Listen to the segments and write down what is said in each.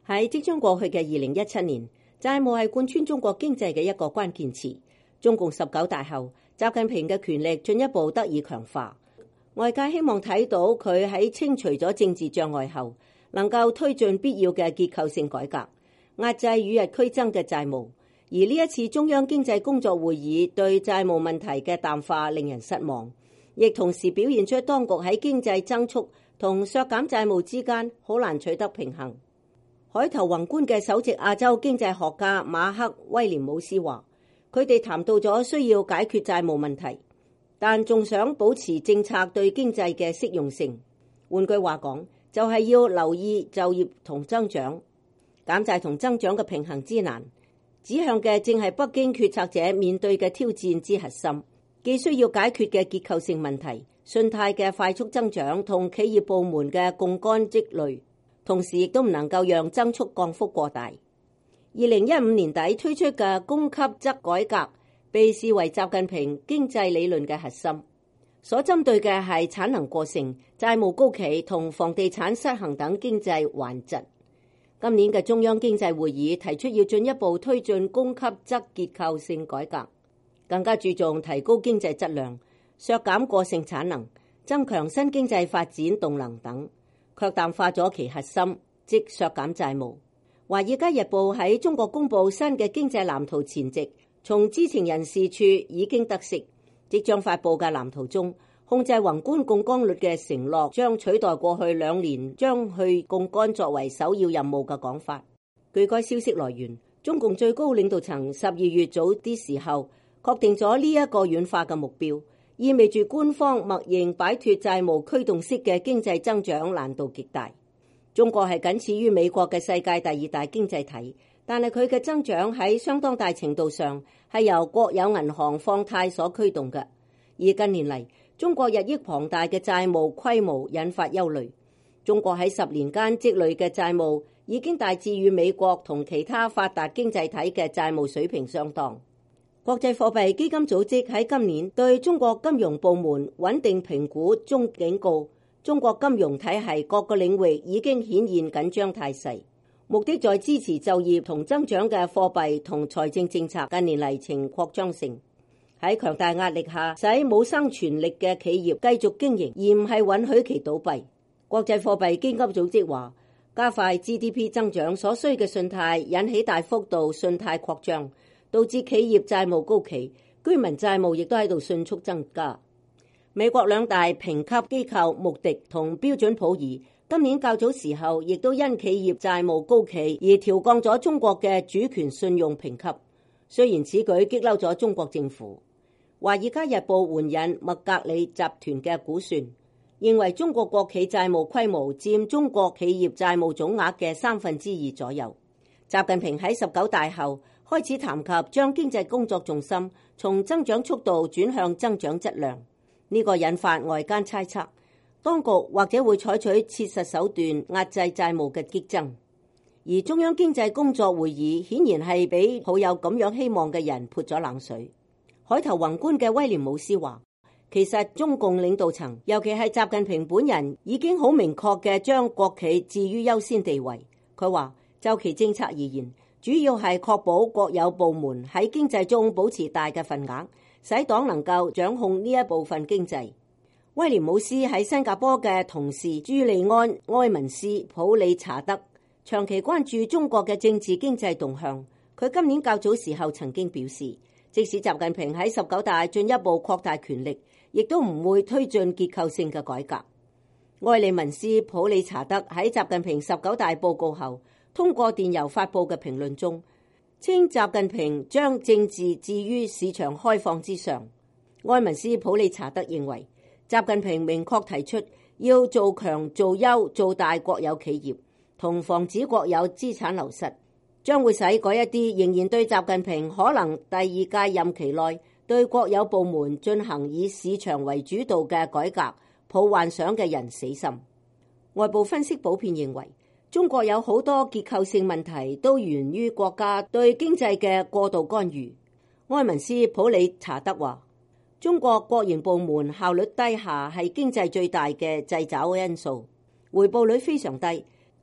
喺即將過去嘅2017年，債務係貫穿中國經濟嘅一個關鍵詞。中共19大後，習近平嘅權力進一步得以強化。外界希望睇到佢喺清除咗政治障礙後，能夠推進必要嘅結構性改革，壓制與日俱增嘅債務。而呢一次中央經濟工作會議對債務問題嘅淡化令人失望，亦同時表現出當局喺經濟增速同削減債務之間好難取得平衡。海投宏觀嘅首席亞洲經濟學家馬克威廉姆斯話，佢哋談到咗需要解決債務問題，但仲想保持政策對經濟嘅適用性。換句話講，就係要留意就業同增長，減債同增長嘅平衡之難，指向嘅正係北京決策者面對嘅挑戰之核心，既需要解決嘅結構性問題、信貸嘅快速增長同企業部門嘅槓桿積累，同時亦都唔能夠讓增速降幅過大。2015年底推出嘅供給側改革被視為習近平經濟理論嘅核心，所針對嘅係產能過剩、債務高企同房地產失衡等經濟頑疾。今年嘅中央經濟會議提出要進一步推進供給側結構性改革，更加注重提高經濟質量、削減過剩產能、增強新經濟發展動能等，卻淡化咗其核心，即削減債務。華爾街日報喺中國公布新嘅經濟藍圖前夕，從知情人士處已經得悉，即將發布嘅藍圖中，控制宏觀槓桿率嘅承諾將取代過去2年將去槓桿作為首要任務嘅講法。據該消息來源，中共最高領導層12月早啲時候確定咗呢一個軟化嘅目標，意味住官方默認擺脫債務驅動式嘅經濟增長難度極大。中國係僅次於美國嘅世界第2大經濟體，但係佢嘅增長喺相當大程度上係由國有銀行放貸所驅動嘅。而近年嚟，中國日益龐大嘅債務規模引發憂慮。中國喺10年間積累嘅債務已經大致與美國同其他發達經濟體嘅債務水平相當。國際貨幣基金組織喺今年對中國金融部門穩定評估中警告，中國金融體系各個領域已經顯現緊張態勢，目的在支持就業同增長嘅貨幣同財政政策近年嚟呈擴張性，喺強大壓力下使冇生存力嘅企業繼續經營，而唔係允許其倒閉。國際貨幣基金組織話，加快 GDP 增長所需嘅信貸引起大幅度信貸擴張，導致企業債務高企，居民債務亦都喺度迅速增加。美國2大評級機構穆迪同標準普爾今年較早時候亦都因企業債務高企而調降咗中國嘅主權信用評級。雖然此舉激嬲咗中國政府，華爾街日報援引麥格里集團嘅估算，認為中國國企債務規模佔中國企業債務總額嘅2/3左右。習近平喺19大後開始談及將經濟工作重心從增長速度轉向增長質量。呢個引發外間猜測，當局或者會採取切實手段壓制債務嘅激增。而中央經濟工作會議顯然係俾抱有咁樣希望嘅人潑咗冷水。海投宏觀嘅威廉姆斯話，其實中共領導層，尤其係習近平本人，已經好明確嘅將國企置於優先地位。佢話，就其政策而言，主要係確保國有部門喺經濟中保持大嘅份額，使黨能夠掌控呢一部分經濟。威廉姆斯喺新加坡嘅同事朱利安·埃文斯普理查德長期關注中國嘅政治經濟動向。佢今年較早時候曾經表示，即使習近平喺19大進一步擴大權力，亦都唔會推進結構性嘅改革。埃利文斯普理查德喺習近平19大報告後通過電郵發布嘅評論中，稱習近平將政治置於市場開放之上。埃文斯普理查德認為，習近平明確提出要做強做優做大國有企業，同防止國有資產流失，將會使嗰一啲仍然對習近平可能第2屆任期內對國有部門進行以市場為主導嘅改革抱幻想嘅人死心。外部分析普遍認為，中國有好多結構性問題都源於國家對經濟嘅過度干預。埃文斯普理查德話，中國國營部門效率低下係經濟最大嘅掣肘因素，回報率非常低，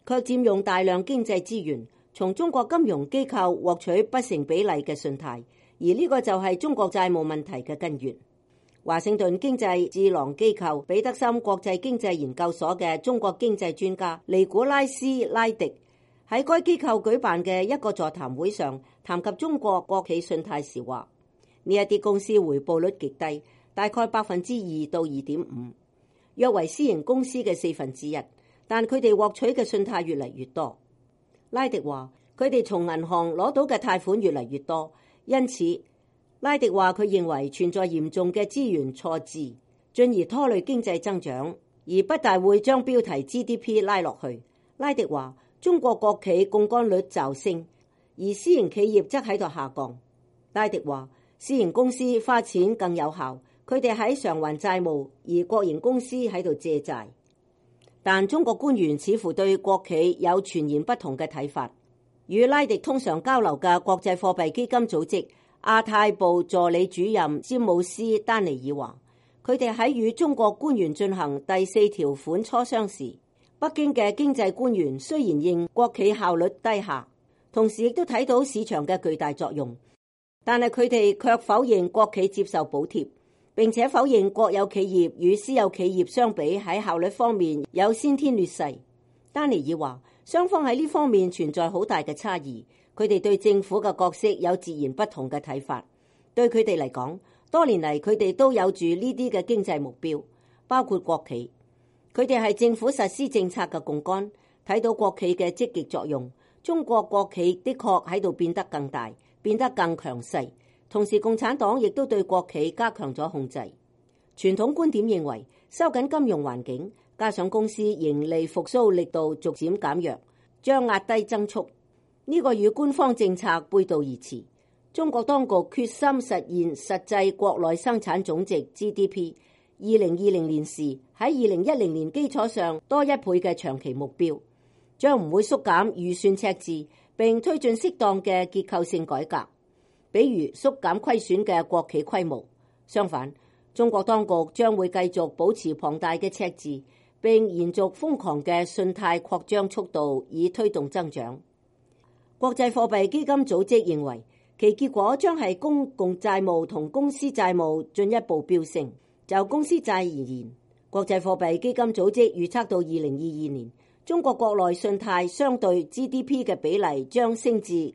卻佔用大量經濟資源，從中國金融機構獲取不成比例嘅信貸，而呢個就係中國債務問題嘅根源。華盛頓經濟智囊機構彼得森國際經濟研究所嘅中國經濟專家尼古拉斯拉迪喺該機構舉辦嘅一個座談會上談及中國國企信貸時話，呢一啲公司回報率極低，大概2%到2.5%，約為私營公司嘅1/4，但佢哋獲取嘅信貸越嚟越多。拉迪話佢哋從銀行攞到嘅貸款越嚟越多，因此拉迪話佢認為存在嚴重嘅資源錯置，進而拖累經濟增長，而不但會將標題 GDP 拉落去。拉迪話中國國企槓桿率驟升，而私營企業則喺度下降。拉迪話私營公司花錢更有效，佢哋喺償還債務，而國營公司喺度借債。但中國官員似乎對國企有全然不同嘅睇法。與拉迪通常交流嘅國際貨幣基金組織亞太部助理主任詹姆斯丹尼爾話，佢哋喺與中國官員進行第4條款磋商時，北京嘅經濟官員雖然認國企效率低下，同時亦都睇到市場嘅巨大作用，但係佢哋卻否認國企接受補貼，並且否認國有企業與私有企業相比喺效率方面有先天劣勢。丹尼爾話，雙方喺呢方面存在好大嘅差異，佢哋對政府嘅角色有截然不同嘅睇法。對佢哋嚟講，多年嚟佢哋都有住呢啲嘅經濟目標，包括國企。佢哋係政府實施政策嘅槓桿，睇到國企嘅積極作用。中國國企的確喺度變得更大，變得更強勢。同時，共產黨亦都對國企加強咗控制。傳統觀點認為，收緊金融環境，加上公司盈利復甦力度逐漸減弱，將壓低增速。呢個與官方政策背道而馳。中國當局決心實現實際國內生產總值 GDP 2020年時喺2010年基礎上多1倍嘅長期目標，將唔會縮減預算赤字，並推進適當嘅結構性改革，比如縮減虧損嘅國企規模。相反，中國當局將會繼續保持龐大嘅赤字，並延續瘋狂嘅信貸擴張速度，以推動增長。國際貨幣基金組織認為，其結果將係公共債務同公司債務進一步飆升。就公司債而言，國際貨幣基金組織預測到2022年，中國國內信貸相對 GDP 嘅比例將升至近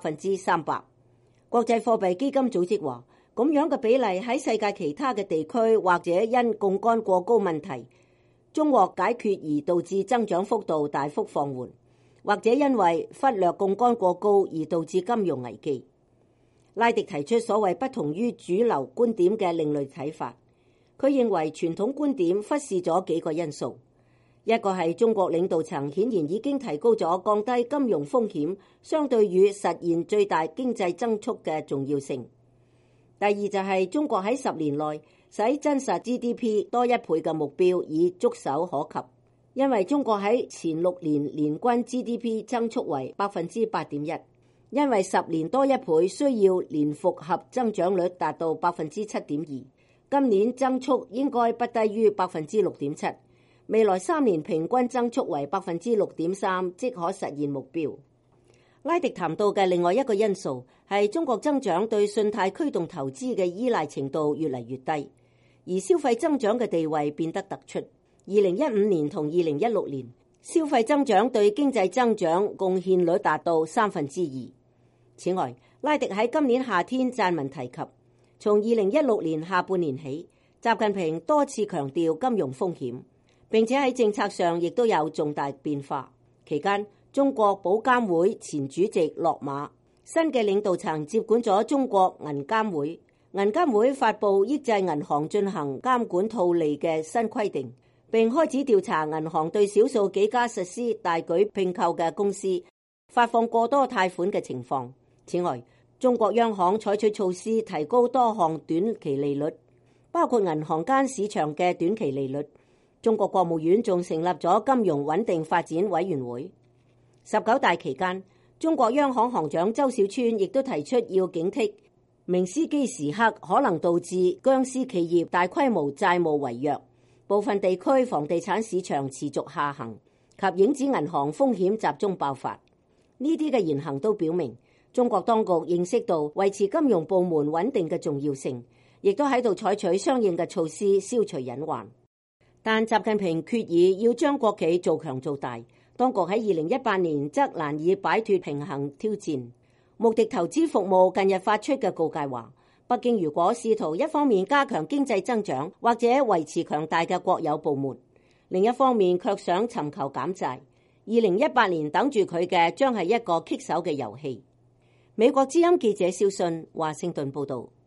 300%。國際貨幣基金組織話，咁樣嘅比例喺世界其他嘅地區或者因槓桿過高問題終獲解決而導致增長幅度大幅放緩，或者因為忽略槓桿過高而導致金融危機。拉迪提出所謂不同於主流觀點嘅另類睇法。佢認為傳統觀點忽視咗幾個因素，一個係中國領導層顯然已經提高咗降低金融風險相對於實現最大經濟增速嘅重要性。第二就係中國喺10年內使真實 GDP 多1倍嘅目標已觸手可及，因為中國喺前6年年均 GDP 增速為8.1%，因為10年多1倍需要年複合增長率達到7.2%。今年增速應該不低於6.7%，未來3年平均增速為6.3%，即可實現目標。拉迪談到嘅另外一個因素係中國增長對信貸驅動投資嘅依賴程度越嚟越低，而消費增長嘅地位變得突出。2015年同2016年，消費增長對經濟增長貢獻率達到2/3。此外，拉迪喺今年夏天撰文提及，從2016年下半年起，習近平多次強調金融風險，並且喺政策上亦都有重大變化。期間，中國保監會前主席落馬，新嘅領導層接管咗中國銀監會。銀監會發布抑制銀行進行監管套利嘅新規定，並開始調查銀行對少數幾家實施大舉併購嘅公司發放過多貸款嘅情況。此外，中國央行採取措施提高多項短期利率，包括銀行間市場嘅短期利率。中國國務院仲成立咗金融穩定發展委員會。19大期間，中國央行行長周小川亦都提出要警惕明斯基時刻可能導致僵屍企業大規模債務違約，部分地區房地產市場持續下行， 及影子銀行風險集中爆發。呢啲嘅言行都表明，中國當局認識到維持金融部門穩定嘅重要性，亦都喺度採取相應嘅措施消除隱患。但習近平決意要將國企做強做大，當局喺2018年則難以擺脫平衡挑戰。穆迪投資服務近日發出嘅告誡話，北京如果試圖一方面加強經濟增長或者維持強大嘅國有部門，另一方面卻想尋求減債，2018年等住佢嘅將係一個棘手嘅遊戲。美國之音記者肖信華盛頓報道。